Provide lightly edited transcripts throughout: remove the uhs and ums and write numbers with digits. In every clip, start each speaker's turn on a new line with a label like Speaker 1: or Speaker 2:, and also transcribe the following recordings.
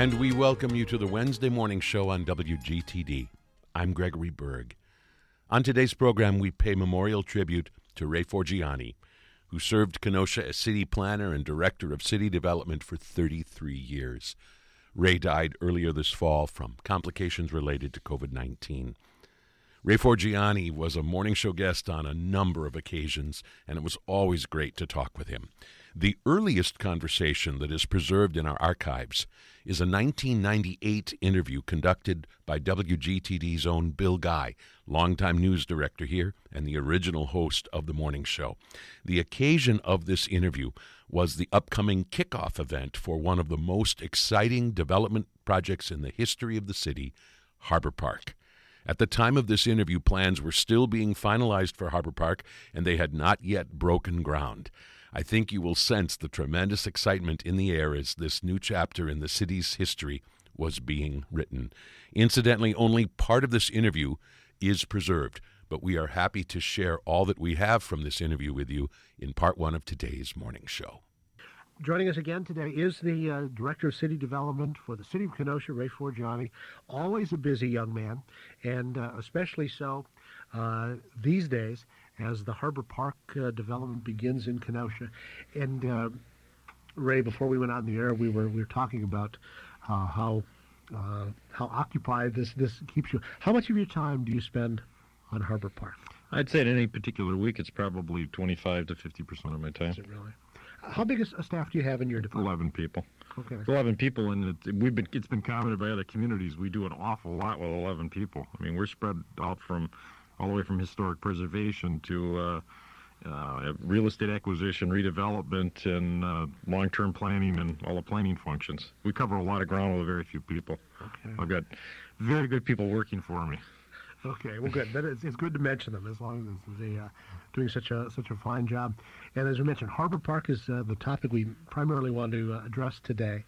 Speaker 1: And we welcome you to the Wednesday morning show on WGTD. I'm Gregory Berg. On today's program, we pay memorial tribute to Ray Forgiani, who served Kenosha as city planner and director of city development for 33 years. Ray died earlier this fall from complications related to COVID-19. Ray Forgiani was a morning show guest on a number of occasions, and it was always great to talk with him. The earliest conversation that is preserved in our archives is a 1998 interview conducted by WGTD's own Bill Guy, longtime news director here and the original host of the morning show. The occasion of this interview was the upcoming kickoff event for one of the most exciting development projects in the history of the city, Harbor Park. At the time of this interview, plans were still being finalized for Harbor Park, and they had not yet broken ground. I think you will sense the tremendous excitement in the air as this new chapter in the city's history was being written. Incidentally, only part of this interview is preserved, but we are happy to share all that we have from this interview with you in part one of today's morning show.
Speaker 2: Joining us again today is the Director of City Development for the City of Kenosha, Ray Forgiani. Always a busy young man, and especially so these days as the Harbor Park development begins in Kenosha. And Ray, before we went on the air, we were talking about how occupied this keeps you. How much of your time do you spend on Harbor Park?
Speaker 3: I'd say in any particular week, it's probably 25 to 50% of my time.
Speaker 2: Is it really? How big a staff do you have in your department?
Speaker 3: 11 people.
Speaker 2: Okay.
Speaker 3: 11 people, and it's been commented by other communities. We do an awful lot with 11 people. I mean, we're spread out all the way from historic preservation to real estate acquisition, redevelopment, and long-term planning, and all the planning functions. We cover a lot of ground with very few people.
Speaker 2: Okay.
Speaker 3: I've got very good people working for me.
Speaker 2: Okay, well, good. But it's good to mention them as long as they're doing such a fine job. And as we mentioned, Harbor Park is the topic we primarily want to address today.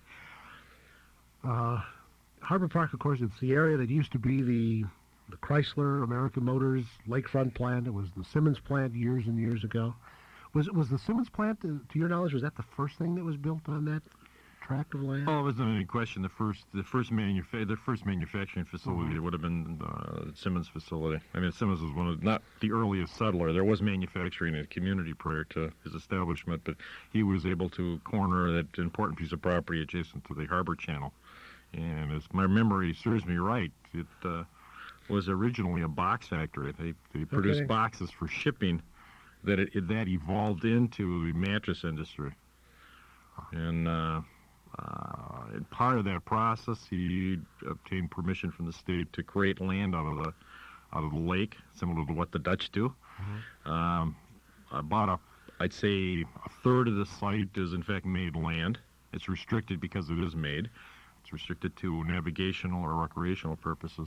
Speaker 2: Harbor Park, of course, it's the area that used to be the Chrysler, American Motors lakefront plant. It was the Simmons plant years and years ago. Was the Simmons plant, to your knowledge, was that the first thing that was built on that tract of land?
Speaker 3: Oh, it wasn't any question. The first manufacturing facility would have been Simmons facility. I mean, Simmons was not the earliest settler. There was manufacturing in the community prior to his establishment, but he was able to corner that important piece of property adjacent to the harbor channel. And as my memory serves me right, it was originally a box factory. They produced boxes for shipping that evolved into the mattress industry. And part of that process, he obtained permission from the state to create land out of the lake, similar to what the Dutch do. Mm-hmm. I'd say a third of the site is in fact made land. It's restricted because it is made. It's restricted to navigational or recreational purposes.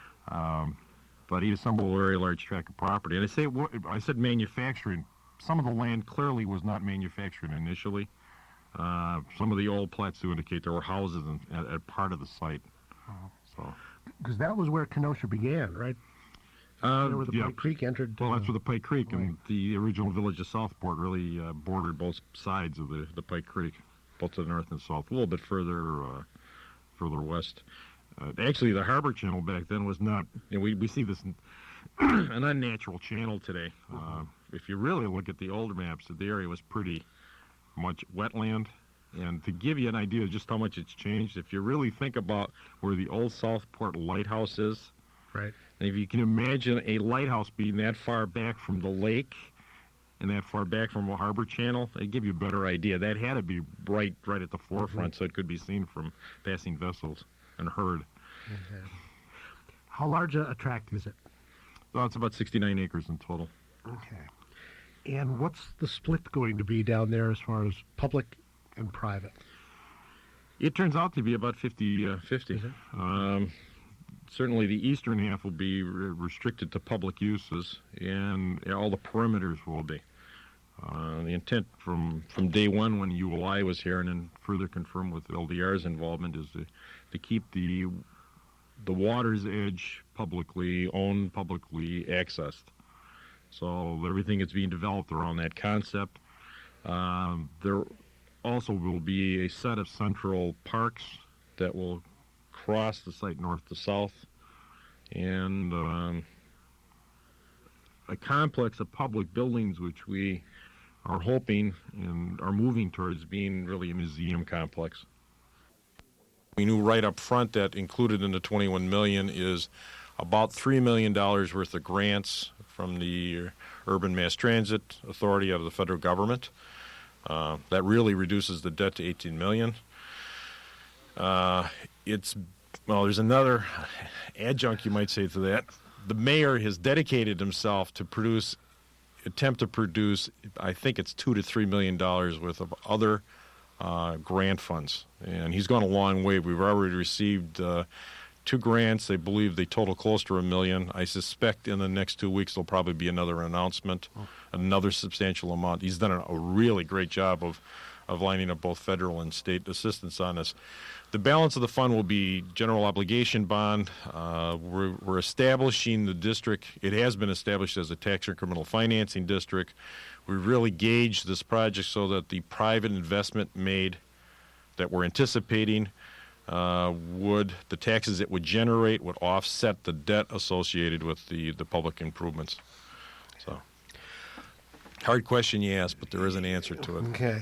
Speaker 3: But he assembled a very large tract of property. And I said manufacturing. Some of the land clearly was not manufactured initially. Some of the old plats do indicate there were houses at part of the site. So,
Speaker 2: because that was where Kenosha began, right? Where the Pike Creek entered.
Speaker 3: Well, that's where the Pike Creek and the original village of Southport really bordered both sides of the Pike Creek, both to the north and south. A little bit further west. Actually, the harbor channel back then was not. We see this an unnatural channel today. If you really look at the older maps, the area was pretty much wetland. And to give you an idea of just how much it's changed, if you really think about where the old Southport lighthouse is,
Speaker 2: right,
Speaker 3: and if you can imagine a lighthouse being that far back from the lake and that far back from a harbor channel, it'd give you a better idea. That had to be right at the forefront, so it could be seen from passing vessels and heard.
Speaker 2: Okay. How large a tract is it?
Speaker 3: Well, it's about 69 acres in total.
Speaker 2: Okay. And what's the split going to be down there as far as public and private?
Speaker 3: It turns out to be about 50-50. Certainly the eastern half will be restricted to public uses, and all the perimeters will be. The intent from day one when ULI was here, and then further confirmed with LDR's involvement, is to keep the water's edge publicly owned, publicly accessed. So everything is being developed around that concept. There also will be a set of central parks that will cross the site north to south, and a complex of public buildings which we are hoping and are moving towards being really a museum complex. We knew right up front that included in the $21 million is about $3 million worth of grants from the Urban Mass Transit Authority out of the federal government. That really reduces the debt to $18 million. There's another adjunct, you might say, to that. The mayor has dedicated himself to attempt to produce, I think it's $2 to $3 million worth of other grant funds. And he's gone a long way. We've already received 2 grants. I believe they total close to $1 million. I suspect in the next 2 weeks there'll probably be another announcement, another substantial amount. He's done a really great job of lining up both federal and state assistance on this. The balance of the fund will be general obligation bond. We're establishing the district. It has been established as a tax incremental financing district. We really gauged this project so that the private investment made that we're anticipating the taxes it would generate would offset the debt associated with the public improvements. So, hard question you asked, but there is an answer to it.
Speaker 2: Okay.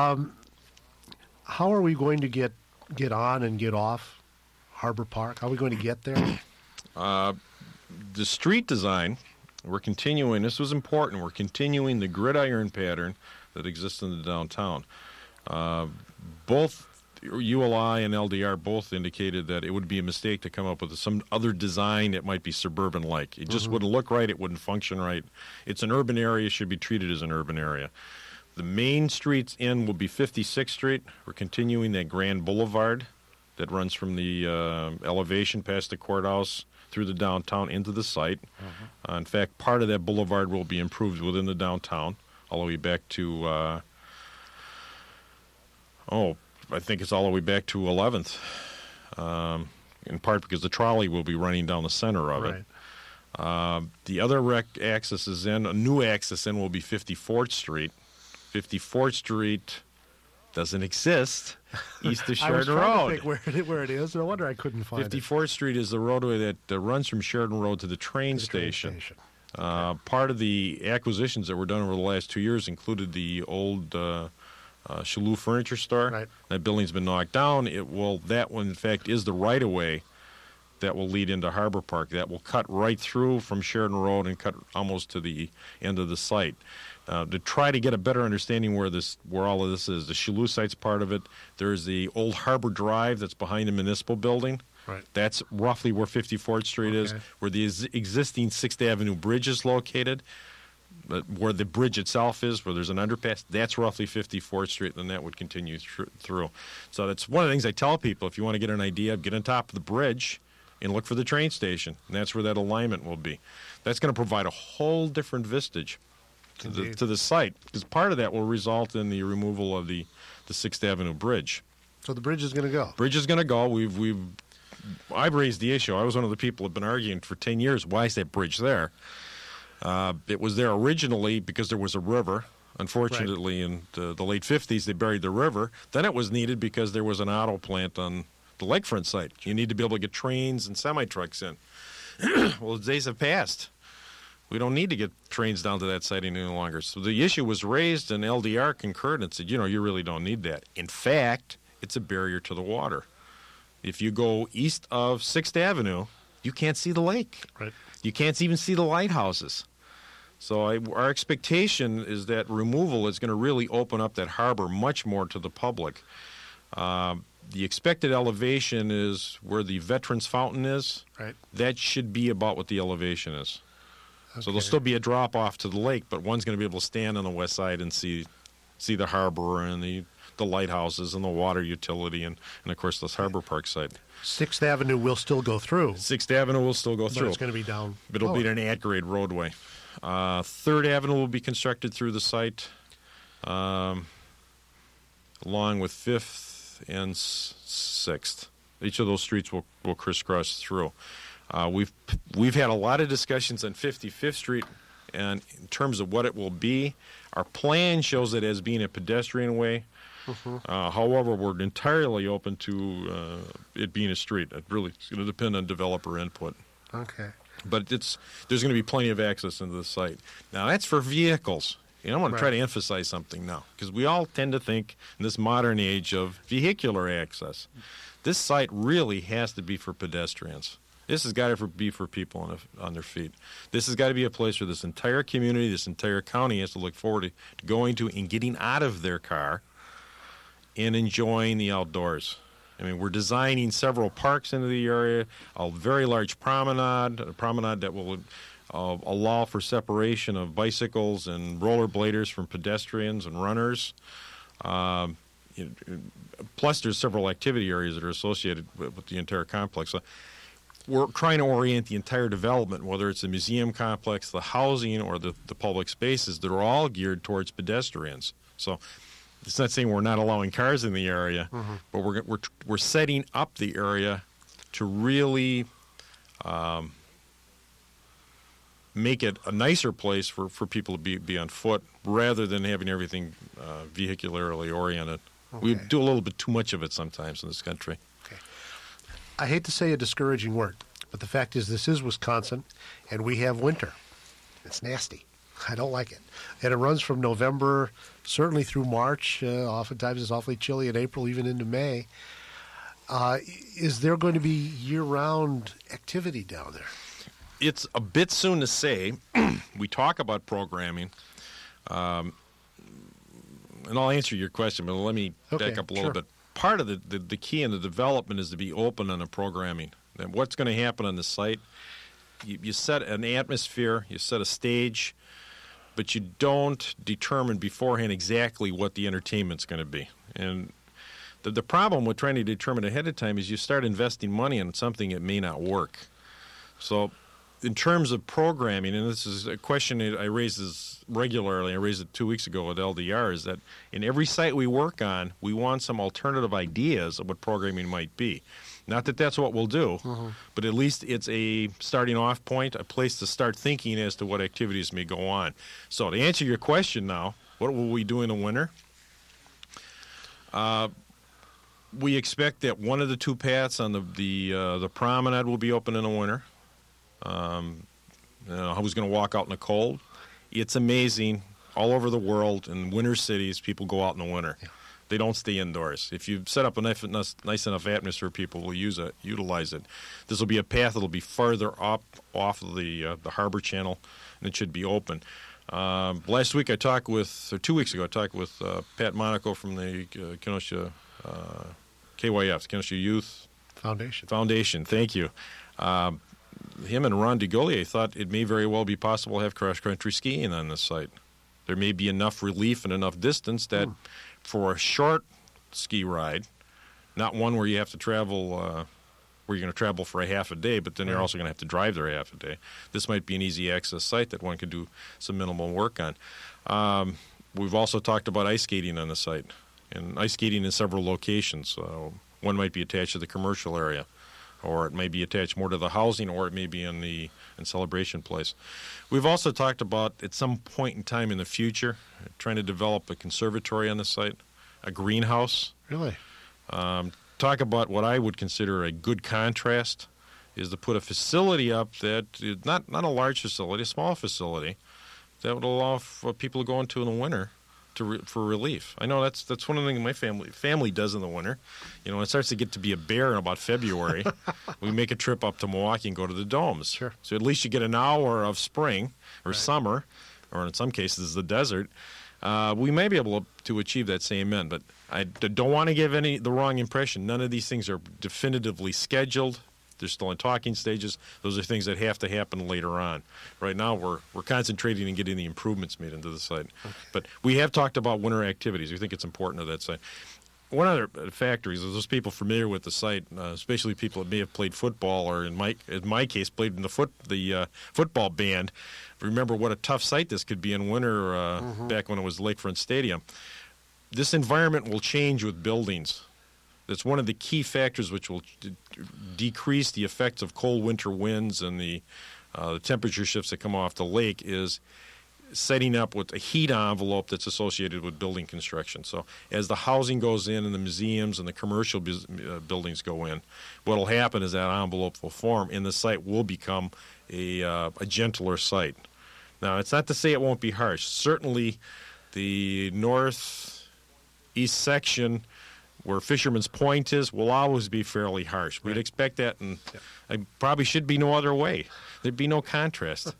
Speaker 2: How are we going to get on and get off Harbor Park? How are we going to get there?
Speaker 3: The street design, we're continuing. This was important. We're continuing the gridiron pattern that exists in the downtown. Both ULI and LDR both indicated that it would be a mistake to come up with some other design that might be suburban-like. It just wouldn't look right. It wouldn't function right. It's an urban area. It should be treated as an urban area. The main streets in will be 56th Street. We're continuing that Grand Boulevard that runs from the elevation past the courthouse through the downtown into the site. In fact, part of that boulevard will be improved within the downtown all the way back to, I think it's all the way back to 11th, in part because the trolley will be running down the center of it. The other access is in, a new access in will be 54th Street. 54th Street doesn't exist east of Sheridan Road.
Speaker 2: I was trying to think where it is. No wonder I couldn't find
Speaker 3: 54th Street is the roadway that runs from Sheridan Road to the train station. Part of the acquisitions that were done over the last 2 years included the old Chalou Furniture Store.
Speaker 2: Right.
Speaker 3: That building's been knocked down. That one, in fact, is the right-of-way that will lead into Harbor Park. That will cut right through from Sheridan Road and cut almost to the end of the site. To try to get a better understanding where all of this is, the Chalou site's part of it. There's the old Harbor Drive that's behind the municipal building.
Speaker 2: Right.
Speaker 3: That's roughly where 54th Street is, where the existing 6th Avenue Bridge is located. Where the bridge itself is, where there's an underpass, that's roughly 54th Street, and that would continue through. So that's one of the things I tell people. If you want to get an idea, get on top of the bridge and look for the train station, and that's where that alignment will be. That's going to provide a whole different vistage to the site, because part of that will result in the removal of the 6th Avenue Bridge.
Speaker 2: So the bridge is going to go?
Speaker 3: Bridge is going to go. I've raised the issue. I was one of the people who have been arguing for 10 years, why is that bridge there? It was there originally because there was a river. Unfortunately, in the late 50s, they buried the river. Then it was needed because there was an auto plant on the lakefront site. You need to be able to get trains and semi-trucks in. Well, the days have passed. We don't need to get trains down to that site any longer. So the issue was raised, and LDR concurred and said, you really don't need that. In fact, it's a barrier to the water. If you go east of 6th Avenue, you can't see the lake.
Speaker 2: Right.
Speaker 3: You can't even see the lighthouses. So our expectation is that removal is going to really open up that harbor much more to the public. The expected elevation is where the Veterans Fountain is.
Speaker 2: Right.
Speaker 3: That should be about what the elevation is. Okay. So there'll still be a drop-off to the lake, but one's going to be able to stand on the west side and see the harbor and the lighthouses and the water utility and of course, this Harbor Park site.
Speaker 2: 6th Avenue will still go through.
Speaker 3: 6th Avenue will still go through.
Speaker 2: But it's going to be down.
Speaker 3: It'll be an at-grade roadway. 3rd Avenue will be constructed through the site, along with 5th and 6th. Each of those streets will crisscross through. We've had a lot of discussions on 55th Street And in terms of what it will be, our plan shows it as being a pedestrian way. However, we're entirely open to it being a street. It really is going to depend on developer input.
Speaker 2: Okay.
Speaker 3: But there's going to be plenty of access into the site. Now, that's for vehicles. I want to try to emphasize something now, because we all tend to think in this modern age of vehicular access. This site really has to be for pedestrians. This has got to be for people on their feet. This has got to be a place where this entire community, this entire county has to look forward to going to and getting out of their car and enjoying the outdoors. I mean, we're designing several parks into the area, a very large promenade, a promenade that will allow for separation of bicycles and rollerbladers from pedestrians and runners. Plus, there's several activity areas that are associated with the entire complex. So we're trying to orient the entire development, whether it's the museum complex, the housing, or the public spaces, that are all geared towards pedestrians. So it's not saying we're not allowing cars in the area, but we're setting up the area to really make it a nicer place for people to be on foot, rather than having everything vehicularly oriented. Okay. We do a little bit too much of it sometimes in this country.
Speaker 2: Okay. I hate to say a discouraging word, but the fact is this is Wisconsin, and we have winter. It's nasty. I don't like it. And it runs from November, certainly through March. Oftentimes it's awfully chilly in April, even into May. Is there going to be year-round activity down there?
Speaker 3: It's a bit soon to say. We talk about programming. And I'll answer your question, but let me back up a little bit. Part of the key in the development is to be open on the programming. And what's going to happen on the site, you set an atmosphere, you set a stage, but you don't determine beforehand exactly what the entertainment's going to be. And the problem with trying to determine ahead of time is you start investing money in something that may not work. So in terms of programming, and this is a question that I raise this regularly, I raised it 2 weeks ago with LDR, is that in every site we work on, we want some alternative ideas of what programming might be. Not that that's what we'll do, but at least it's a starting off point, a place to start thinking as to what activities may go on. So to answer your question now, what will we do in the winter? We expect that one of the two paths on the promenade will be open in the winter. Who's going to walk out in the cold? It's amazing. All over the world, in winter cities, people go out in the winter. Yeah. They don't stay indoors. If you set up a nice enough atmosphere, people will utilize it. This will be a path that will be farther up off of the harbor channel, and it should be open. Last week 2 weeks ago, I talked with Pat Monaco from the Kenosha KYF, Kenosha Youth Foundation. Thank you. Him and Ron DeGollier thought it may very well be possible to have cross-country skiing on this site. There may be enough relief and enough distance that for a short ski ride, not one where you have to travel, where you're going to travel for a half a day, but then you're also going to have to drive there half a day. This might be an easy access site that one could do some minimal work on. We've also talked about ice skating on the site, and ice skating in several locations. One might be attached to the commercial area, or it may be attached more to the housing, or it may be in Celebration Place. We've also talked about, at some point in time in the future, trying to develop a conservatory on the site, a greenhouse.
Speaker 2: Really?
Speaker 3: Talk about what I would consider a good contrast is to put a facility up that is not a large facility, a small facility, that would allow for people to go into in the winter for relief. I know that's one of the things my family does in the winter. You know, when it starts to get to be a bear in about February, we make a trip up to Milwaukee and go to the domes.
Speaker 2: Sure.
Speaker 3: So at least you get an hour of spring or summer, or in some cases the desert. We may be able to achieve that same end, but I don't want to give the wrong impression. None of these things are definitively scheduled. They're still in talking stages. Those are things that have to happen later on. Right now, we're concentrating on getting the improvements made into the site. Okay. But we have talked about winter activities. We think it's important to that site. One other factor is those people familiar with the site, especially people that may have played football, or in my case, played in the football band. Remember what a tough site this could be in winter back when it was Lakefront Stadium. This environment will change with buildings. That's one of the key factors which will decrease the effects of cold winter winds and the the temperature shifts that come off the lake is setting up with a heat envelope that's associated with building construction. So as the housing goes in and the museums and the commercial buildings go in, what will happen is that envelope will form and the site will become a gentler site. Now, it's not to say it won't be harsh. Certainly the northeast section where Fisherman's Point is will always be fairly harsh. We'd expect that, and it probably should be no other way. There'd be no contrast.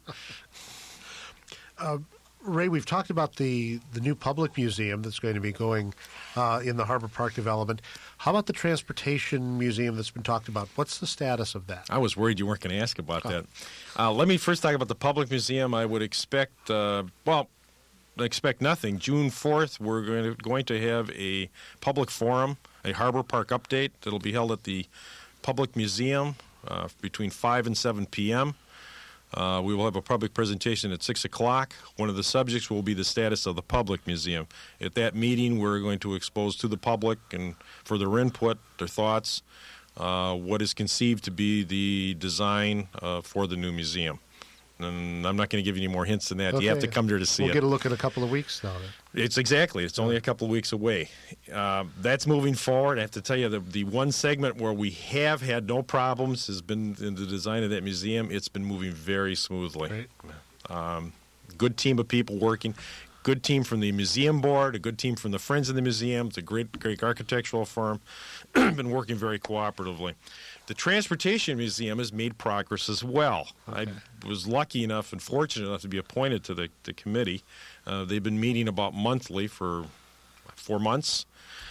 Speaker 2: Ray, we've talked about the new public museum that's going to be going in the Harbor Park development. How about the transportation museum that's been talked about? What's the status of that?
Speaker 3: I was worried you weren't going to ask about that. Let me first talk about the public museum. I would expect, expect nothing. June 4th, we're going to have a public forum, a Harbor Park update that'll be held at the Public Museum between 5 and 7 p.m. We will have a public presentation at 6 o'clock. One of the subjects will be the status of the public museum. At that meeting, we're going to expose to the public and for their input, their thoughts, what is conceived to be the design for the new museum. And I'm not going to give you any more hints than that. Okay. You have to come there to see it.
Speaker 2: We'll get a look in a couple of weeks now.
Speaker 3: It's only a couple of weeks away. That's moving forward. I have to tell you, the one segment where we have had no problems has been in the design of that museum. It's been moving very smoothly. Right. Good team of people working. Good team from the museum board, a good team from the Friends of the Museum. It's a great architectural firm. Been working very cooperatively. The Transportation Museum has made progress as well. Okay. I was lucky enough and fortunate enough to be appointed to the committee. They've been meeting about monthly for 4 months.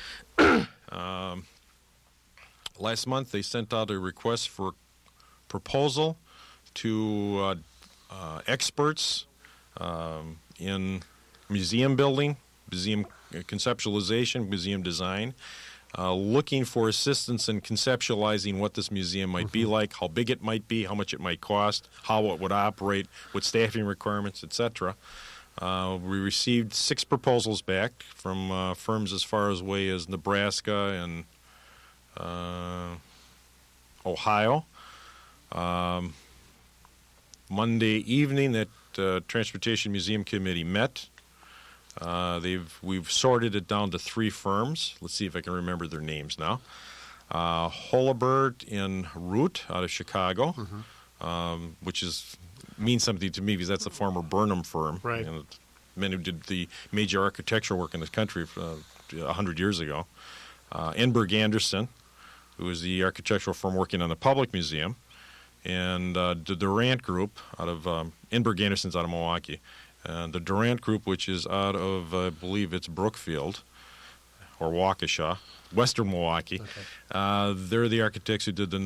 Speaker 3: Last month, they sent out a request for proposal to experts in museum building, museum conceptualization, museum design, looking for assistance in conceptualizing what this museum might be like, how big it might be, how much it might cost, how it would operate, what staffing requirements, etc. We received 6 proposals back from firms as far away as Nebraska and Ohio. Monday evening, that Transportation Museum Committee met. We've sorted it down to 3 firms. Let's see if I can remember their names now. Holabird and Root out of Chicago, which means something to me because that's a former Burnham firm. Right. And men who did the major architectural work in this country 100 years ago. Enberg Anderson, who is the architectural firm working on the public museum, and the Durant Group out of Enberg Anderson's out of Milwaukee. The Durant Group, which is out of, I believe it's Brookfield or Waukesha, Western Milwaukee. Okay. They're the architects who did the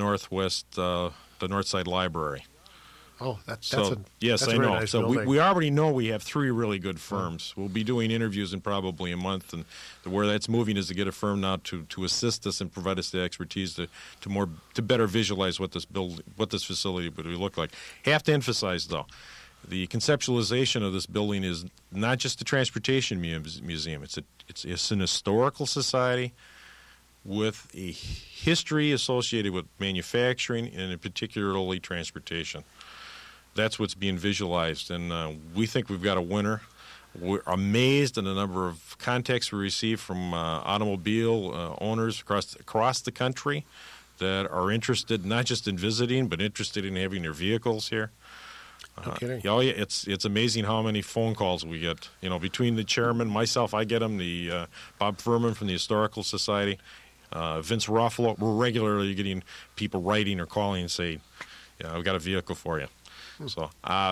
Speaker 3: Northside Library.
Speaker 2: Oh, that's
Speaker 3: yes,
Speaker 2: that's
Speaker 3: I know.
Speaker 2: Nice
Speaker 3: so we already know we have 3 really good firms. We'll be doing interviews in probably a month, and where that's moving is to get a firm now to assist us and provide us the expertise to better visualize what this facility would look like. Have to emphasize though, the conceptualization of this building is not just a transportation museum. It's an historical society with a history associated with manufacturing and particularly transportation. That's what's being visualized, and we think we've got a winner. We're amazed at the number of contacts we receive from automobile owners across the country that are interested not just in visiting, but interested in having their vehicles here.
Speaker 2: No kidding.
Speaker 3: Yeah, it's amazing how many phone calls we get. Between the chairman, myself, I get them. The Bob Furman from the Historical Society, Vince Ruffalo. We're regularly getting people writing or calling and saying, "We've got a vehicle for you." So,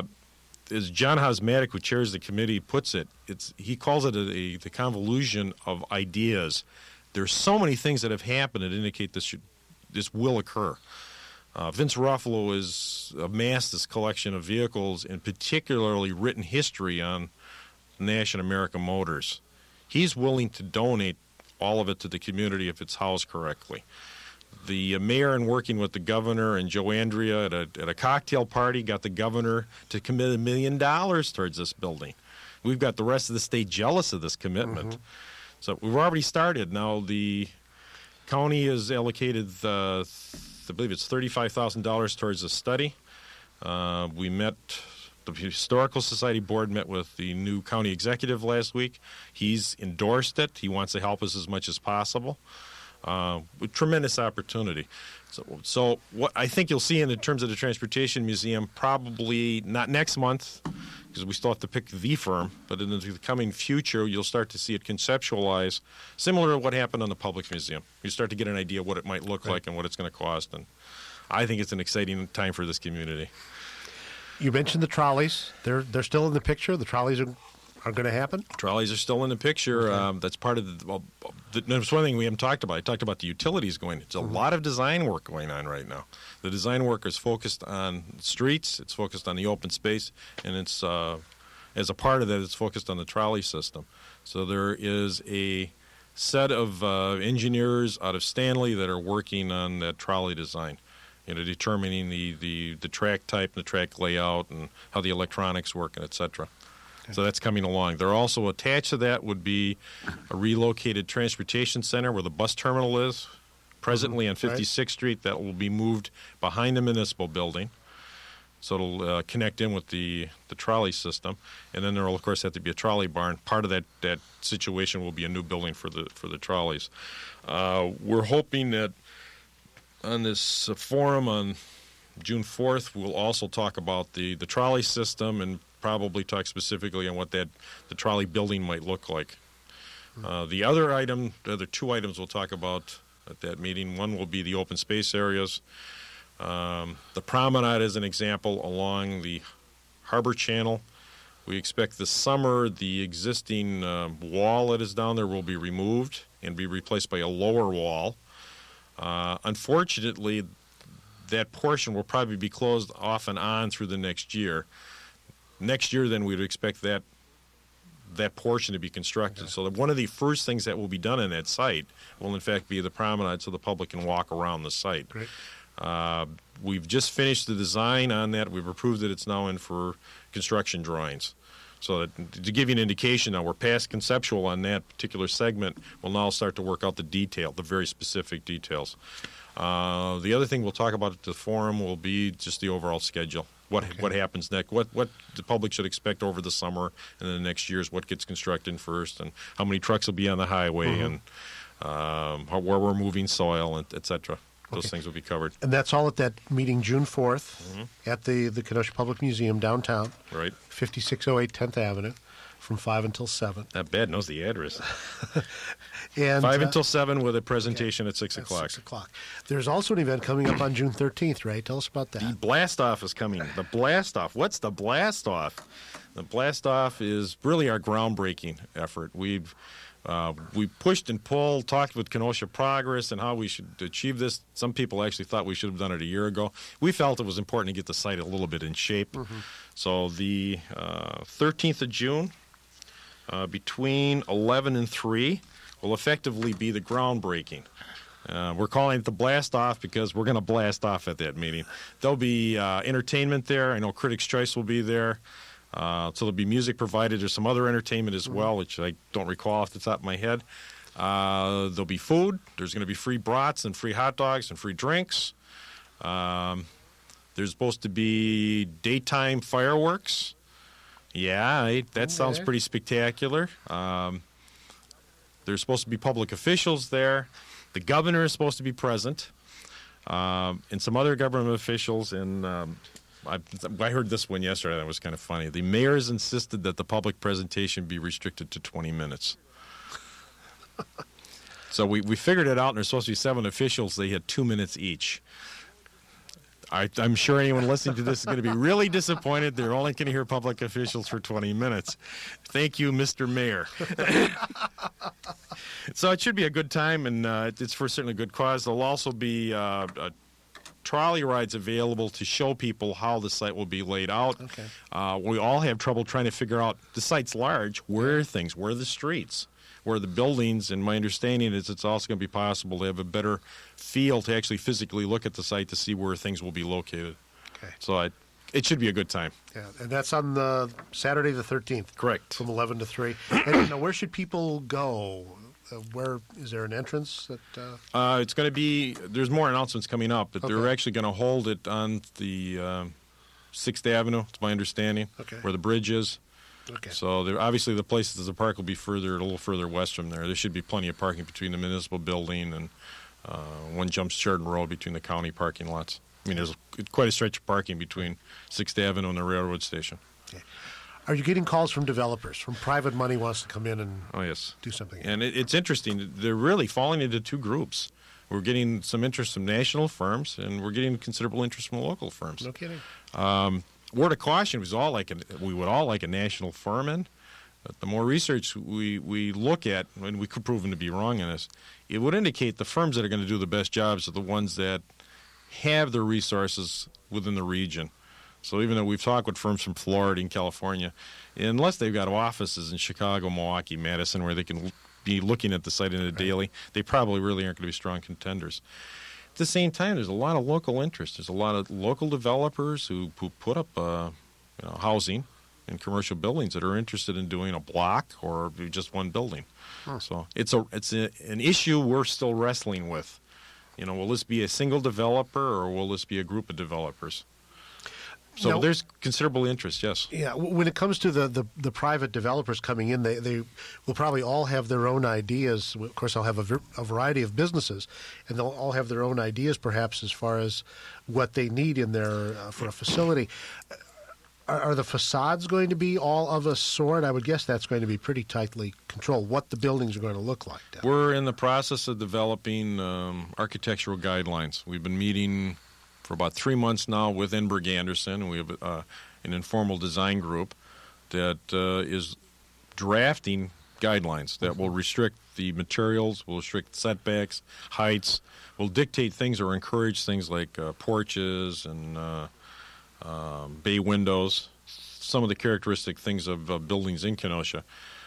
Speaker 3: as John Hosmatic, who chairs the committee, puts it, he calls it the convolution of ideas. There's so many things that have happened that indicate this will occur. Vince Ruffalo has amassed this collection of vehicles and particularly written history on Nash and American Motors. He's willing to donate all of it to the community if it's housed correctly. The mayor, in working with the governor and Joe Andrea at a cocktail party, got the governor to commit $1 million towards this building. We've got the rest of the state jealous of this commitment. So we've already started. Now the county has allocated, I believe it's $35,000 towards a study. We met, the Historical Society Board met with the new county executive last week. He's endorsed it. He wants to help us as much as possible. With tremendous opportunity. So what I think you'll see in terms of the Transportation Museum, probably not next month, because we still have to pick the firm, but in the coming future, you'll start to see it conceptualize, similar to what happened on the Public Museum. You start to get an idea of what it might look like and what it's going to cost, and I think it's an exciting time for this community.
Speaker 2: You mentioned the trolleys. They're still in the picture. The trolleys are going to happen?
Speaker 3: Trolleys are still in the picture.
Speaker 2: Okay.
Speaker 3: That's part of that's one thing we haven't talked about. I talked about the utilities going. It's a lot of design work going on right now. The design work is focused on streets. It's focused on the open space, and it's as a part of that, it's focused on the trolley system. So there is a set of engineers out of Stanley that are working on that trolley design. Determining the track type, the track layout, and how the electronics work, and et cetera. So that's coming along. There also attached to that would be a relocated transportation center where the bus terminal is, presently on 56th Street. That will be moved behind the municipal building. So it'll connect in with the trolley system. And then there will, of course, have to be a trolley barn. Part of that situation will be a new building for the trolleys. We're hoping that on this forum on June 4th, we'll also talk about the trolley system and probably talk specifically on what the trolley building might look like. The other two items we'll talk about at that meeting. One will be the open space areas. The promenade is an example along the Harbor Channel. We expect this summer the existing wall that is down there will be removed and be replaced by a lower wall. Unfortunately, that portion will probably be closed off and on through the next year. Next year, then, we'd expect that portion to be constructed. Okay. So that one of the first things that will be done in that site will, in fact, be the promenade so the public can walk around the site.
Speaker 2: Great.
Speaker 3: We've just finished the design on that. We've approved that it's now in for construction drawings. So that, to give you an indication now, we're past conceptual on that particular segment. We'll now start to work out the very specific details. The other thing we'll talk about at the forum will be just the overall schedule. What happens next? What the public should expect over the summer and then the next year's what gets constructed first, and how many trucks will be on the highway, and where we're moving soil, and et cetera. Those things will be covered.
Speaker 2: And that's all at that meeting June 4th at the Kenosha Public Museum downtown.
Speaker 3: Right.
Speaker 2: 5608 10th Avenue from 5 until 7.
Speaker 3: Not bad. Knows the address.
Speaker 2: And
Speaker 3: 5 until 7 with a presentation at 6 o'clock.
Speaker 2: 6 o'clock. There's also an event coming up on June 13th, Ray. Tell us about that.
Speaker 3: The Blast-Off is coming. The Blast-Off. What's the Blast-Off? The Blast-Off is really our groundbreaking effort. We pushed and pulled, talked with Kenosha Progress and how we should achieve this. Some people actually thought we should have done it a year ago. We felt it was important to get the site a little bit in shape. So the 13th of June, between 11 and 3, will effectively be the groundbreaking. We're calling it the Blast-Off because we're going to blast off at that meeting. There'll be entertainment there. I know Critics' Choice will be there. So there'll be music provided. There's some other entertainment as well, which I don't recall off the top of my head. There'll be food. There's going to be free brats and free hot dogs and free drinks. There's supposed to be daytime fireworks. Yeah, that sounds pretty spectacular. There's supposed to be public officials there. The governor is supposed to be present, and some other government officials. And I heard this one yesterday. That was kind of funny. The mayor has insisted that the public presentation be restricted to 20 minutes. So we figured it out, and there's supposed to be 7 officials. They had 2 minutes each. I'm sure anyone listening to this is going to be really disappointed. They're only going to hear public officials for 20 minutes. Thank you, Mr. Mayor. So it should be a good time, and it's for certainly a good cause. There'll also be trolley rides available to show people how the site will be laid out.
Speaker 2: Okay.
Speaker 3: We all have trouble trying to figure out, the site's large, where are things, where are the streets, where are the buildings, and my understanding is it's also going to be possible to have a better feel to actually physically look at the site to see where things will be located.
Speaker 2: Okay.
Speaker 3: So it should be a good time.
Speaker 2: Yeah, and that's on the Saturday the 13th.
Speaker 3: Correct.
Speaker 2: From 11 to 3. And now, where should people go? Where is there an entrance?
Speaker 3: It's going to be. There's more announcements coming up, but they're actually going to hold it on the 6th Avenue, it's my understanding,
Speaker 2: Okay.
Speaker 3: where the bridge is.
Speaker 2: Okay.
Speaker 3: So obviously the places of the park will be a little further west from there. There should be plenty of parking between the municipal building and one jumps Chardon Road between the county parking lots. I mean, there's quite a stretch of parking between 6th Avenue and the railroad station.
Speaker 2: Okay. Are you getting calls from developers, from private money wants to come in and
Speaker 3: Oh, yes.
Speaker 2: do something?
Speaker 3: And it's interesting. They're really falling into two groups. We're getting some interest from national firms, and we're getting considerable interest from local firms.
Speaker 2: No kidding.
Speaker 3: Word of caution, we would all like a national firm in. But the more research we look at, and we could prove to be wrong in this, it would indicate the firms that are going to do the best jobs are the ones that have the resources within the region. So even though we've talked with firms from Florida and California, unless they've got offices in Chicago, Milwaukee, Madison, where they can be looking at the site in a daily, they probably really aren't going to be strong contenders. At the same time, there's a lot of local interest. There's a lot of local developers who put up housing and commercial buildings that are interested in doing a block or just one building.
Speaker 2: Huh.
Speaker 3: So it's an issue we're still wrestling with. Will this be a single developer or will this be a group of developers? So
Speaker 2: Now,
Speaker 3: there's considerable interest, yes.
Speaker 2: Yeah, when it comes to the private developers coming in, they will probably all have their own ideas. Of course, they'll have a variety of businesses, and they'll all have their own ideas, perhaps, as far as what they need in their for a facility. Are the facades going to be all of a sort? I would guess that's going to be pretty tightly controlled, what the buildings are going to look like.
Speaker 3: We're in the process of developing architectural guidelines. We've been meeting for about 3 months now with Enberg Anderson, and we have an informal design group that is drafting guidelines that will restrict the materials, will restrict setbacks, heights, will dictate things or encourage things like porches and bay windows, some of the characteristic things of buildings in Kenosha.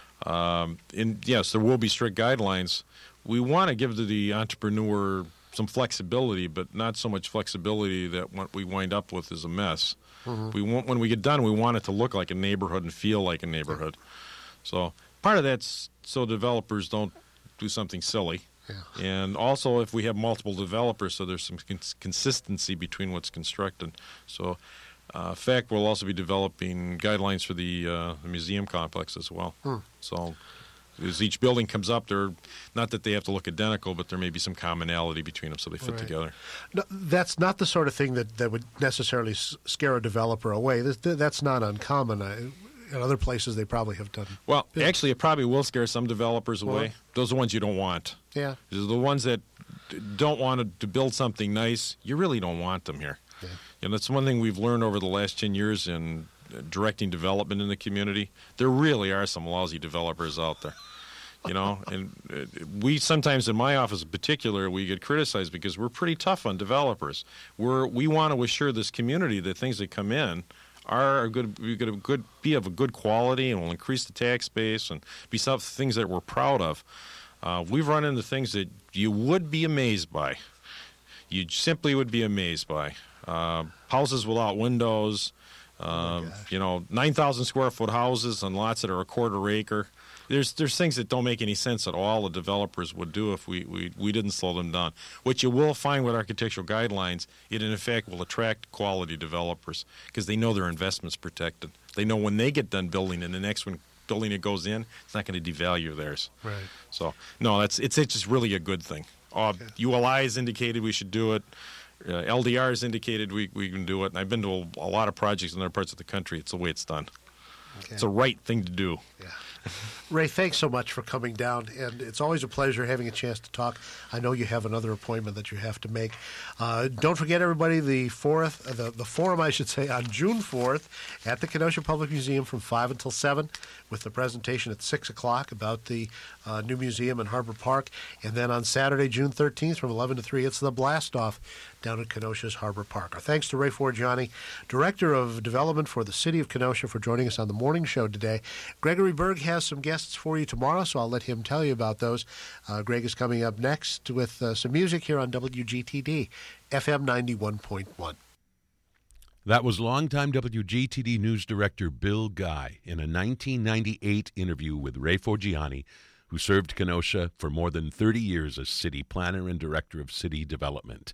Speaker 3: Yes, there will be strict guidelines. We want to give to the entrepreneur some flexibility, but not so much flexibility that what we wind up with is a mess. Mm-hmm. When we get done, we want it to look like a neighborhood and feel like a neighborhood. So part of that's so developers don't do something silly. Yeah. And also if we have multiple developers, so there's some consistency between what's constructed. So in fact, we'll also be developing guidelines for the museum complex as well. So as each building comes up, not that they have to look identical, but there may be some commonality between them so they fit together.
Speaker 2: No, that's not the sort of thing that would necessarily scare a developer away. That's not uncommon. In other places, they probably have done.
Speaker 3: Well, actually, it probably will scare some developers away. Those are the ones you don't want.
Speaker 2: Yeah.
Speaker 3: The ones that don't want to build something nice, you really don't want them here. Yeah. That's one thing we've learned over the last 10 years in directing development in the community. There really are some lousy developers out there. And we sometimes, in my office in particular, we get criticized because we're pretty tough on developers. We want to assure this community that things that come in are be of a good quality and will increase the tax base and be some things that we're proud of. We've run into things that you would be amazed by. You simply would be amazed by. Houses without windows, 9,000 square foot houses on lots that are a quarter acre. There's things that don't make any sense at all the developers would do if we didn't slow them down. What you will find with architectural guidelines, it in effect will attract quality developers because they know their investment's protected. They know when they get done building and the next building that goes in, it's not going to devalue theirs.
Speaker 2: Right.
Speaker 3: So, no, it's just really a good thing. ULI has indicated we should do it. LDR has indicated we can do it. And I've been to a lot of projects in other parts of the country. It's the way it's done. Okay. It's the right thing to do.
Speaker 2: Yeah. Ray, thanks so much for coming down, and it's always a pleasure having a chance to talk. I know you have another appointment that you have to make. Don't forget, everybody, the forum, I should say, on June 4th at the Kenosha Public Museum from 5 until 7 with the presentation at 6 o'clock about the new museum in Harbor Park. And then on Saturday, June 13th from 11 to 3, it's the blast-off down at Kenosha's Harbor Park. Our thanks to Ray Forgiani, Director of Development for the City of Kenosha, for joining us on the morning show today. Gregory Berg has some guests for you tomorrow, so I'll let him tell you about those. Greg is coming up next with some music here on WGTD, FM 91.1.
Speaker 1: That was longtime WGTD News Director Bill Guy in a 1998 interview with Ray Forgiani, who served Kenosha for more than 30 years as city planner and director of city development.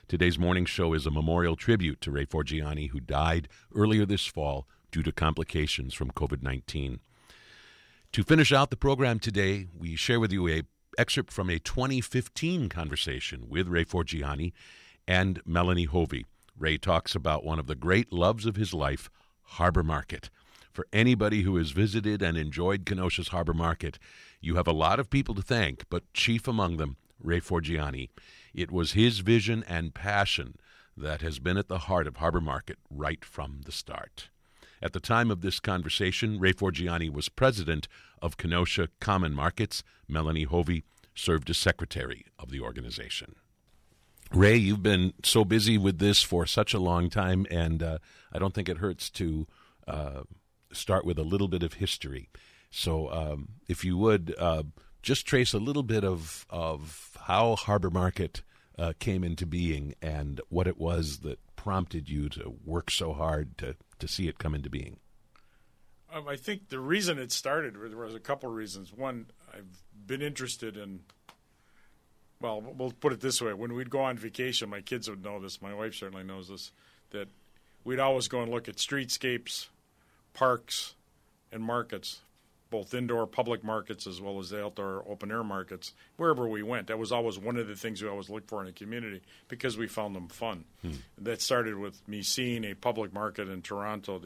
Speaker 1: Today's morning show is a memorial tribute to Ray Forgiani, who died earlier this fall due to complications from COVID-19. To finish out the program today, we share with you an excerpt from a 2015 conversation with Ray Forgiani and Melanie Hovey. Ray talks about one of the great loves of his life, Harbor Market. For anybody who has visited and enjoyed Kenosha's Harbor Market, you have a lot of people to thank, but chief among them, Ray Forgiani. It was his vision and passion that has been at the heart of Harbor Market right from the start. At the time of this conversation, Ray Forgiani was president of Kenosha Common Markets. Melanie Hovey served as secretary of the organization. Ray, you've been so busy with this for such a long time, and I don't think it hurts to start with a little bit of history. So if you would, just trace a little bit of how Harbor Market came into being and what it was that prompted you to work so hard to see it come into being.
Speaker 4: I think the reason it started, there was a couple of reasons. One, I've been interested in, well, we'll put it this way. When we'd go on vacation, my kids would know this, my wife certainly knows this, that we'd always go and look at streetscapes, parks, and markets, both indoor public markets as well as the outdoor open-air markets, wherever we went. That was always one of the things we always looked for in a community because we found them fun. That started with me seeing a public market in Toronto,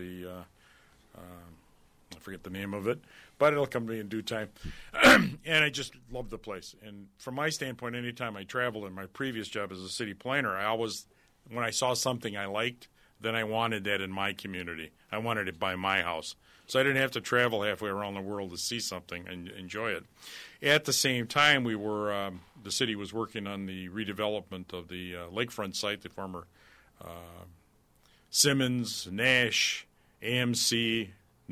Speaker 4: I forget the name of it, but it'll come to me in due time. And I just loved the place. And from my standpoint, anytime I traveled in my previous job as a city planner, when I saw something I liked, then I wanted that in my community. I wanted it by my house. So I didn't have to travel halfway around the world to see something and enjoy it. At the same time, the city was working on the redevelopment of the lakefront site, the former Simmons, Nash, AMC,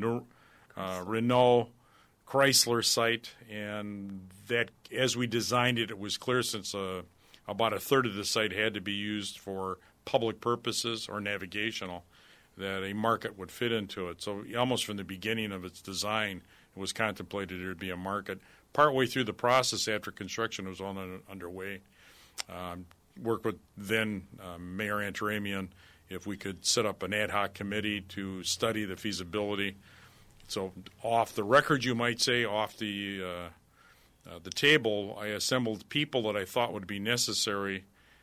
Speaker 4: Renault, Chrysler site, and that as we designed it, it was clear since about a third of the site had to be used for public purposes or navigational, that a market would fit into it. So almost from the beginning of its design, it was contemplated there would be a market. Partway through the process, after construction was all underway, worked with then Mayor Antaramian if we could set up an ad hoc committee to study the feasibility. So off the record, you might say, off the table, I assembled people that I thought would be necessary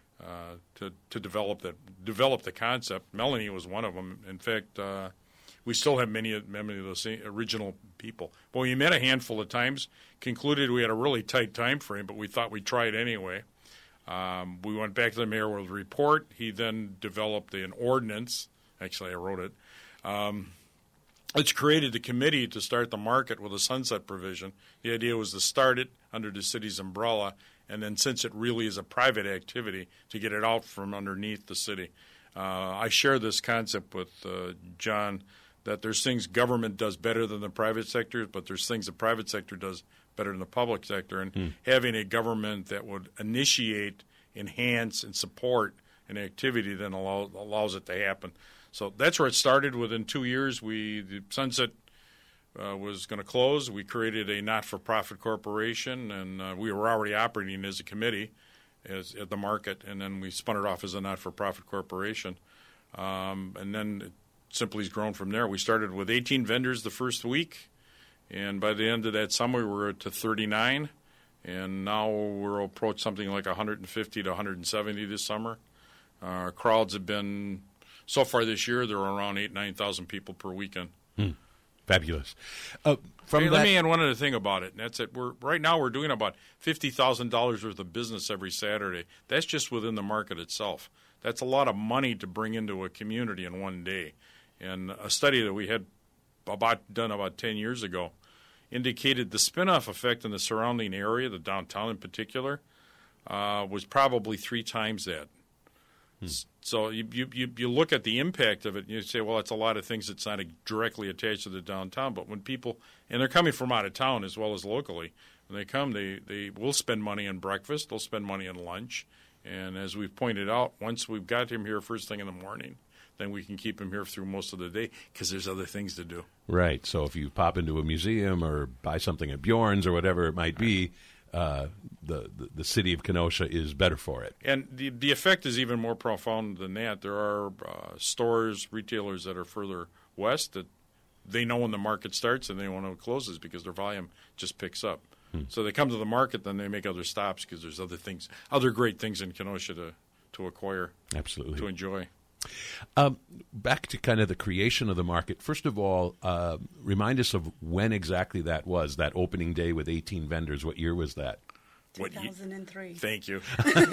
Speaker 4: to develop the concept. Melanie was one of them. In fact, we still have many of those original people. But we met a handful of times, concluded we had a really tight time frame, but we thought we'd try it anyway. We went back to the mayor with a report. He then developed an ordinance. Actually, I wrote it. It's created the committee to start the market with a sunset provision. The idea was to start it under the city's umbrella, and then since it really is a private activity, to get it out from underneath the city. I share this concept with John, that there's things government does better than the private sector, but there's things the private sector does better than the public sector. And having a government that would initiate, enhance, and support an activity then allows it to happen. So that's where it started. Within 2 years, the Sunset was going to close. We created a not-for-profit corporation, and we were already operating as a committee at the market, and then we spun it off as a not-for-profit corporation. And then it simply has grown from there. We started with 18 vendors the first week, and by the end of that summer, we were to 39, and now we're approaching something like 150 to 170 this summer. Our crowds have been... So far this year, there are around 9,000 people per weekend.
Speaker 1: Fabulous.
Speaker 4: Let me add one other thing about it, and that's it. Right now we're doing about $50,000 worth of business every Saturday. That's just within the market itself. That's a lot of money to bring into a community in one day. And a study that we had done about 10 years ago indicated the spin-off effect in the surrounding area, the downtown in particular, was probably 3 times that. So you look at the impact of it, and you say, well, it's a lot of things that's not directly attached to the downtown. But when people, and they're coming from out of town as well as locally, when they come, they will spend money on breakfast, they'll spend money on lunch. And as we've pointed out, once we've got him here first thing in the morning, then we can keep him here through most of the day because there's other things to do.
Speaker 1: Right. So if you pop into a museum or buy something at Bjorn's or whatever it might be, the city of Kenosha is better for it.
Speaker 4: And the effect is even more profound than that. There are stores, retailers that are further west that they know when the market starts and they know when it closes because their volume just picks up. So they come to the market, then they make other stops because there's other great things in Kenosha to acquire,
Speaker 1: Absolutely,
Speaker 4: to enjoy.
Speaker 1: Back to kind of the creation of the market. First of all, remind us of when exactly that was, that opening day with 18 vendors. What year was that?
Speaker 5: 2003.
Speaker 4: Thank you.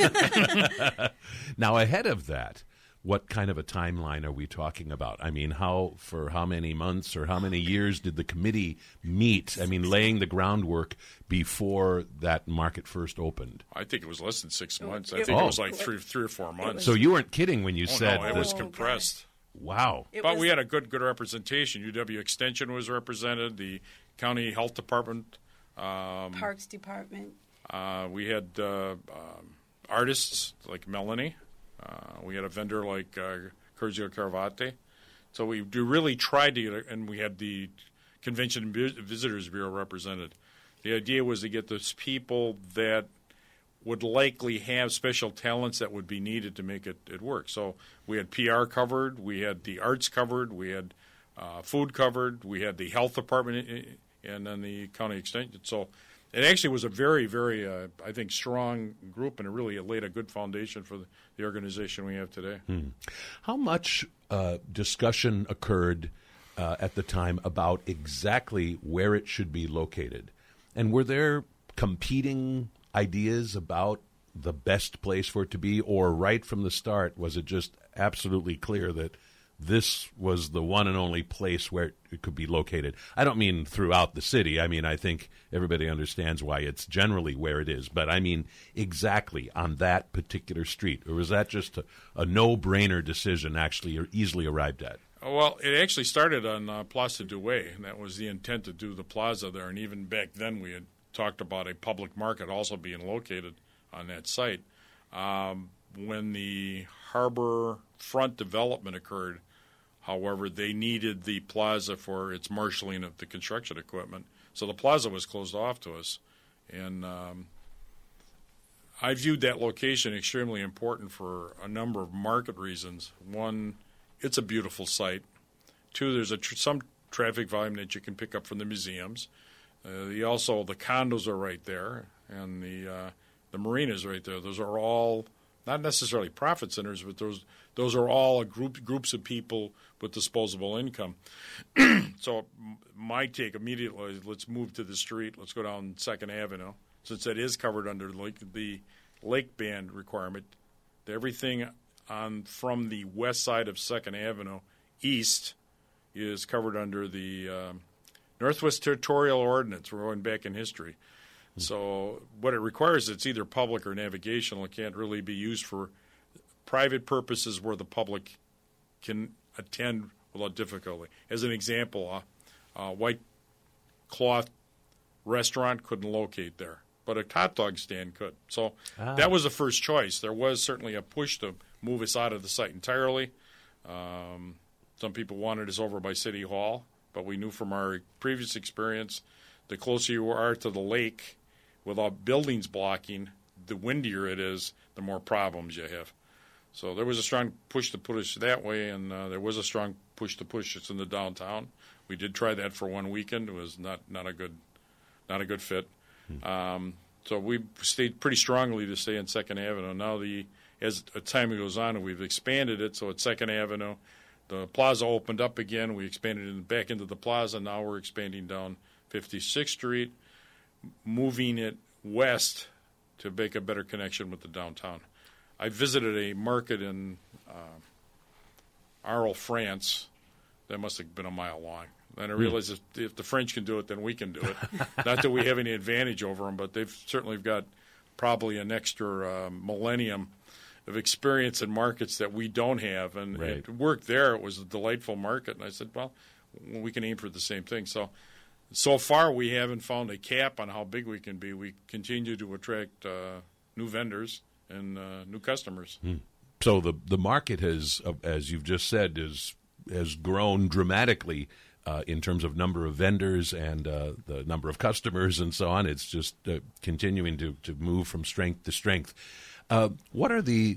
Speaker 1: Now, ahead of that, what kind of a timeline are we talking about? I mean, for how many months or how many years did the committee meet? I mean, laying the groundwork before that market first opened.
Speaker 4: I think it was less than 6 months. I think
Speaker 1: Oh.
Speaker 4: it was like three or 4 months.
Speaker 1: So you weren't kidding when you said
Speaker 4: no, it was compressed.
Speaker 1: Wow.
Speaker 4: But we had a good representation. UW Extension was represented, the county health department,
Speaker 5: Parks Department.
Speaker 4: we had artists like Melanie. We had a vendor like Curzio Carvate. So we really tried to get, and we had the Convention and Visitors Bureau represented. The idea was to get those people that would likely have special talents that would be needed to make it work. So we had PR covered, we had the arts covered, we had food covered, we had the health department, and then the county extension. So it actually was a very, very, I think, strong group, and it laid a good foundation for the organization we have today.
Speaker 1: How much discussion occurred at the time about exactly where it should be located? And were there competing ideas about the best place for it to be, or right from the start, was it just absolutely clear that this was the one and only place where it could be located? I don't mean throughout the city. I mean, I think everybody understands why it's generally where it is. But I mean exactly on that particular street. Or was that just a no-brainer decision actually easily arrived at?
Speaker 4: Well, it actually started on Place Douai, and that was the intent to do the plaza there. And even back then we had talked about a public market also being located on that site. When the harbor front development occurred, however, they needed the plaza for its marshaling of the construction equipment. So the plaza was closed off to us. And I viewed that location extremely important for a number of market reasons. One, it's a beautiful site. Two, there's some traffic volume that you can pick up from the museums. Also, the condos are right there, and the marina's right there. Those are all not necessarily profit centers, but those are all groups of people with disposable income. So my take immediately is let's move to the street. Let's go down 2nd Avenue, since that is covered under the lake band requirement. Everything from the west side of 2nd Avenue east is covered under the Northwest Territorial Ordinance. We're going back in history. So what it requires, it's either public or navigational. It can't really be used for private purposes where the public can attend without difficulty. As an example, a white cloth restaurant couldn't locate there, but a hot dog stand could. So that was the first choice. There was certainly a push to move us out of the site entirely. Some people wanted us over by City Hall, but we knew from our previous experience, the closer you are to the lake, without buildings blocking, the windier it is, the more problems you have. So there was a strong push to put us that way, and there was a strong push to push us in the downtown. We did try that for one weekend. It was not a good fit. So we stayed pretty strongly to stay in 2nd Avenue. Now as time goes on, we've expanded it. So at 2nd Avenue, the plaza opened up again. We expanded it back into the plaza. Now we're expanding down 56th Street, moving it west to make a better connection with the downtown. I visited a market in Arles, France, that must have been a mile long. And I realized if the French can do it, then we can do it. Not that we have any advantage over them, but they've certainly got probably an extra millennium of experience in markets that we don't have. And It worked there. It was a delightful market. And I said, well, we can aim for the same thing. So far, we haven't found a cap on how big we can be. We continue to attract new vendors and new customers.
Speaker 1: So the market has, as you've just said, has grown dramatically in terms of number of vendors and the number of customers and so on. It's just continuing to move from strength to strength. What are the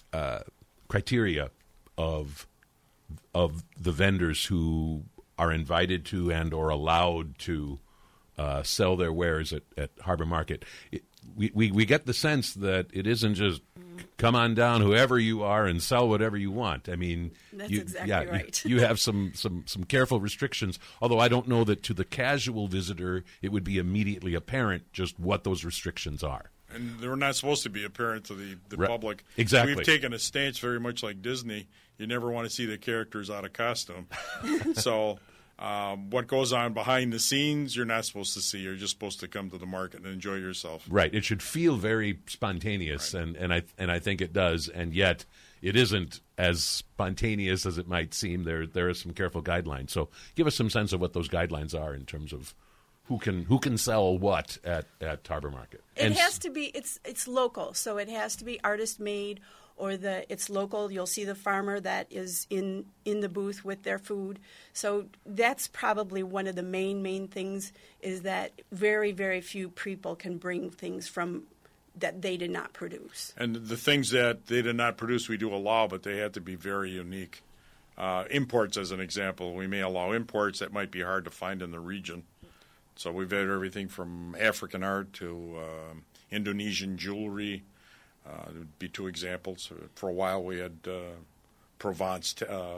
Speaker 1: criteria of the vendors who are invited to and or allowed to sell their wares at Harbor Market? We get the sense that it isn't just come on down, whoever you are, and sell whatever you want. I mean,
Speaker 5: that's exactly right.
Speaker 1: You have some careful restrictions, although I don't know that to the casual visitor it would be immediately apparent just what those restrictions are.
Speaker 4: And they're not supposed to be apparent to the public.
Speaker 1: Exactly.
Speaker 4: We've taken a stance very much like Disney. You never want to see the characters out of costume. So what goes on behind the scenes, you're not supposed to see. You're just supposed to come to the market and enjoy yourself.
Speaker 1: Right. It should feel very spontaneous, right. and I think it does. And yet, it isn't as spontaneous as it might seem. There are some careful guidelines. So, give us some sense of what those guidelines are in terms of who can sell what at Harbor Market.
Speaker 5: It has to be it's local, so it has to be artist made. Or it's local. You'll see the farmer that is in the booth with their food. So that's probably one of the main things is that very, very few people can bring things from that they did not produce.
Speaker 4: And the things that they did not produce, we do allow, but they have to be very unique. Imports, as an example, we may allow imports that might be hard to find in the region. So we've had everything from African art to Indonesian jewelry. There would be two examples. For a while, we had Provence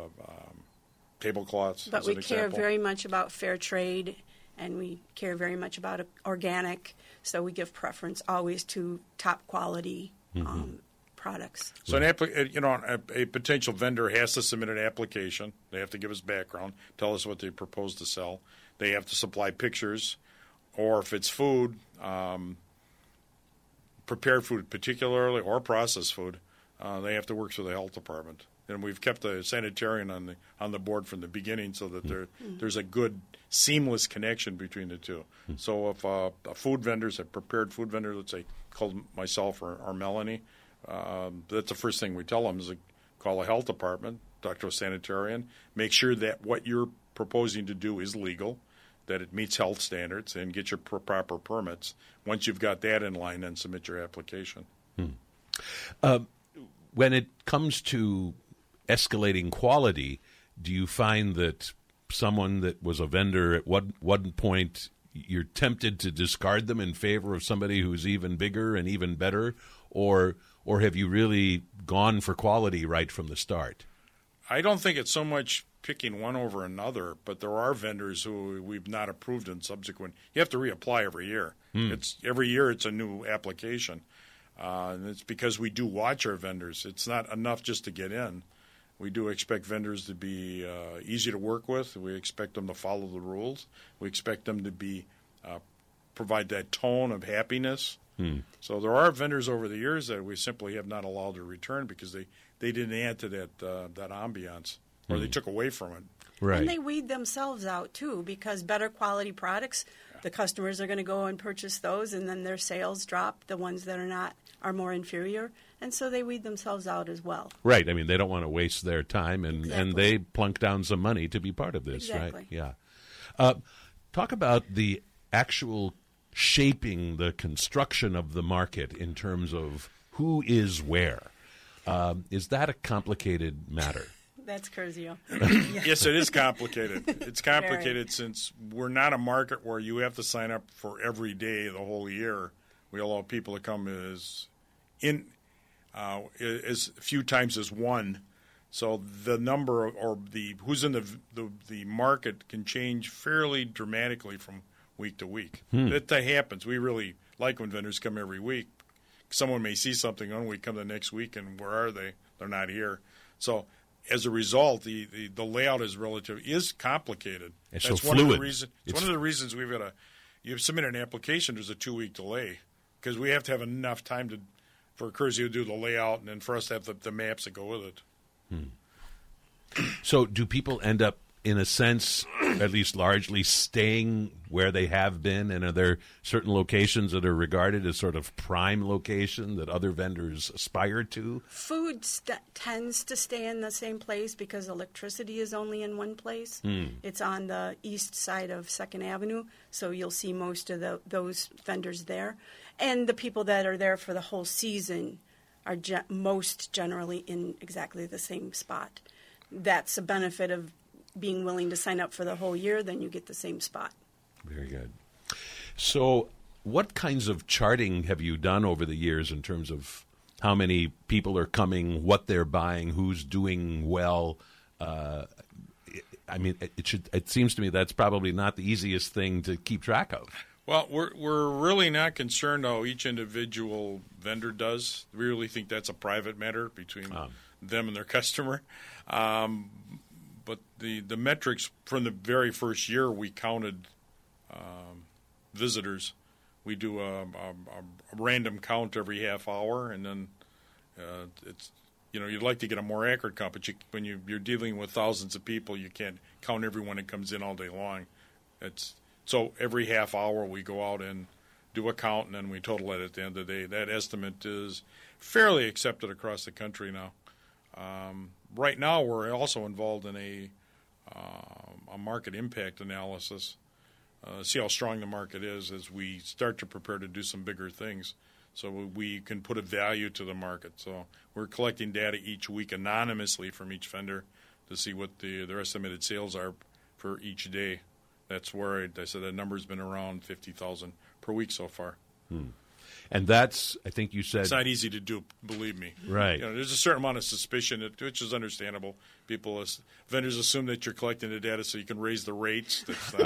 Speaker 4: tablecloths.
Speaker 5: But we care very much about fair trade, and we care very much about organic. So we give preference always to top quality products.
Speaker 4: So a potential vendor has to submit an application. They have to give us background, tell us what they propose to sell. They have to supply pictures, or if it's food. Prepared food particularly, or processed food, they have to work through the health department. And we've kept the sanitarian on the board from the beginning so that there's a good seamless connection between the two. So if a food vendor's a prepared food vendor, let's say called myself or Melanie, that's the first thing we tell them is to call the health department, talk to a sanitarian, make sure that what you're proposing to do is legal, that it meets health standards, and get your proper permits. Once you've got that in line, then submit your application.
Speaker 1: When it comes to escalating quality, do you find that someone that was a vendor at one point, you're tempted to discard them in favor of somebody who's even bigger and even better, or have you really gone for quality right from the start?
Speaker 4: I don't think it's so much picking one over another, but there are vendors who we've not approved in subsequent. You have to reapply every year. Every year it's a new application, and it's because we do watch our vendors. It's not enough just to get in. We do expect vendors to be easy to work with. We expect them to follow the rules. We expect them to be provide that tone of happiness. So there are vendors over the years that we simply have not allowed to return because they didn't add to that ambiance. Or they took away from it.
Speaker 1: Right.
Speaker 5: And they weed themselves out, too, because better quality products, the customers are going to go and purchase those, and then their sales drop. The ones that are more inferior. And so they weed themselves out as well.
Speaker 1: Right. I mean, they don't want to waste their time, and they plunk down some money to be part of this,
Speaker 5: exactly.
Speaker 1: right? Yeah. Talk about the actual shaping, the construction of the market in terms of who is where. Is that a complicated matter?
Speaker 5: That's Curzio.
Speaker 4: Yes, it is complicated. It's complicated since we're not a market where you have to sign up for every day the whole year. We allow people to come as few times as one. So the number or the who's in the market can change fairly dramatically from week to week. That happens. We really like when vendors come every week. Someone may see something one week, come the next week, and where are they? They're not here. So as a result, the layout is complicated.
Speaker 1: It's
Speaker 4: That's
Speaker 1: so
Speaker 4: one
Speaker 1: fluid.
Speaker 4: Of the reasons. It's one of the reasons we've got you submit an application. There's a 2-week delay because we have to have enough time for Curzio to do the layout and then for us to have the maps that go with it.
Speaker 1: So do people end up in a sense, at least largely, staying where they have been? And are there certain locations that are regarded as sort of prime location that other vendors aspire to?
Speaker 5: Food tends to stay in the same place because electricity is only in one place. It's on the east side of 2nd Avenue, so you'll see most of those vendors there. And the people that are there for the whole season are most generally in exactly the same spot. That's a benefit of being willing to sign up for the whole year, then you get the same spot.
Speaker 1: Very good. So what kinds of charting have you done over the years in terms of how many people are coming, what they're buying, who's doing well? I mean, it seems to me that's probably not the easiest thing to keep track of.
Speaker 4: Well, we're really not concerned how each individual vendor does. We really think that's a private matter between them and their customer. But the metrics from the very first year, we counted visitors. We do a random count every half hour, and then it's you'd like to get a more accurate count, but when you're dealing with thousands of people, you can't count everyone that comes in all day long. So every half hour we go out and do a count, and then we total it at the end of the day. That estimate is fairly accepted across the country now. Right now, we're also involved in a market impact analysis, see how strong the market is as we start to prepare to do some bigger things, so we can put a value to the market. So we're collecting data each week anonymously from each vendor to see what their estimated sales are for each day. That's where I said that number's been around 50,000 per week so far.
Speaker 1: And that's, I think you said...
Speaker 4: It's not easy to do, believe me.
Speaker 1: Right.
Speaker 4: There's a certain amount of suspicion, which is understandable. Vendors assume that you're collecting the data so you can raise the rates.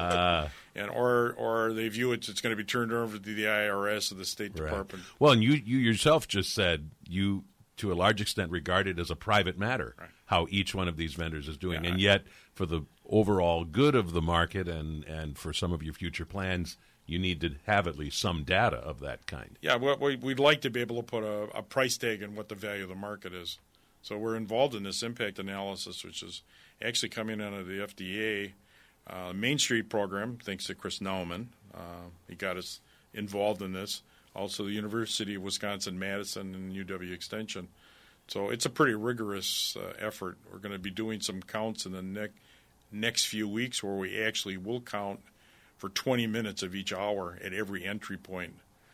Speaker 4: Or they view it's going to be turned over to the IRS or the State Department.
Speaker 1: Well, and you yourself just said you, to a large extent, regard it as a private matter, how each one of these vendors is doing. And yet, for the overall good of the market and for some of your future plans, you need to have at least some data of that kind.
Speaker 4: Yeah, we'd like to be able to put a price tag on what the value of the market is. So we're involved in this impact analysis, which is actually coming out of the FDA Main Street program, thanks to Chris Nauman. He got us involved in this. Also the University of Wisconsin-Madison and UW Extension. So it's a pretty rigorous effort. We're going to be doing some counts in the next few weeks where we actually will count for 20 minutes of each hour at every entry point.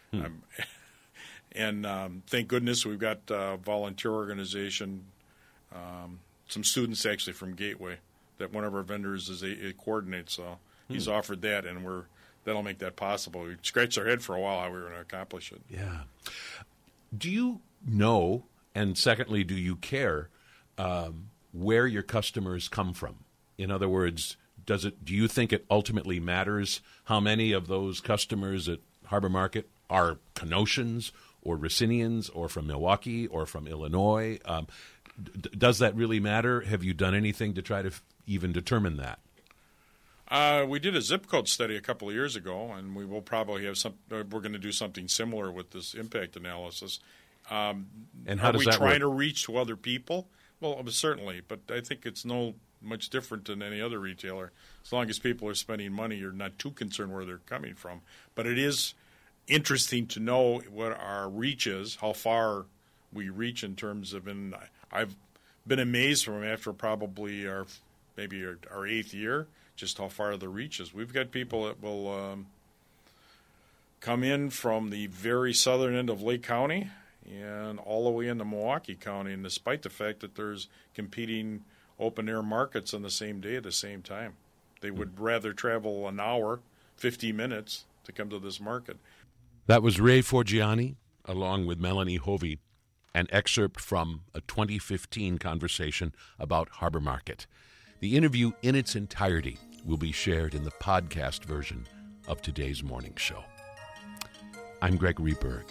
Speaker 4: And thank goodness we've got a volunteer organization, some students actually from Gateway, that one of our vendors coordinates. So he's offered that, and that'll make that possible. We scratched our head for a while how we were going to accomplish it.
Speaker 1: Yeah. Do you know, and secondly, do you care where your customers come from? In other words, do you think it ultimately matters how many of those customers at Harbor Market are Kenoshians or Racinians or from Milwaukee or from Illinois? Does that really matter? Have you done anything to try to even determine that?
Speaker 4: We did a zip code study a couple of years ago, and we will probably have we're going to do something similar with this impact analysis.
Speaker 1: And how does that work?
Speaker 4: Are we trying to reach to other people? Well, certainly, but I think it's no much different than any other retailer. As long as people are spending money, you're not too concerned where they're coming from. But it is interesting to know what our reach is, how far we reach in terms of, and I've been amazed from after probably our 8th year, just how far the reach is. We've got people that will come in from the very southern end of Lake County and all the way into Milwaukee County, and despite the fact that there's competing open-air markets on the same day at the same time. They would rather travel an hour, 50 minutes, to come to this market.
Speaker 1: That was Ray Forgiani, along with Melanie Hovey, an excerpt from a 2015 conversation about Harbor Market. The interview in its entirety will be shared in the podcast version of today's morning show. I'm Gregory Berg.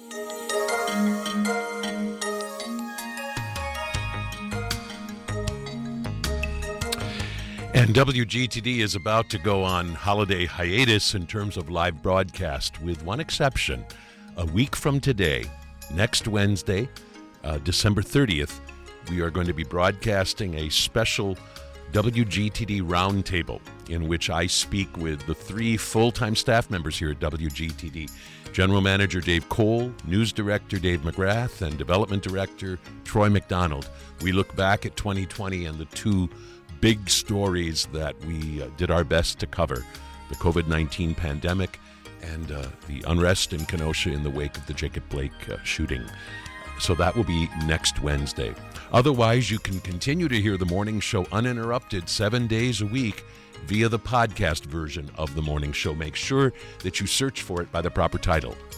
Speaker 1: And WGTD is about to go on holiday hiatus in terms of live broadcast, with one exception. A week from today, next Wednesday, December 30th, we are going to be broadcasting a special WGTD Roundtable, in which I speak with the 3 full-time staff members here at WGTD. General Manager Dave Cole, News Director Dave McGrath, and Development Director Troy McDonald. We look back at 2020 and the 2 big stories that we did our best to cover: the COVID-19 pandemic and the unrest in Kenosha in the wake of the Jacob Blake shooting. So that will be next Wednesday. Otherwise, you can continue to hear the morning show uninterrupted 7 days a week via the podcast version of the morning show. Make sure that you search for it by the proper title,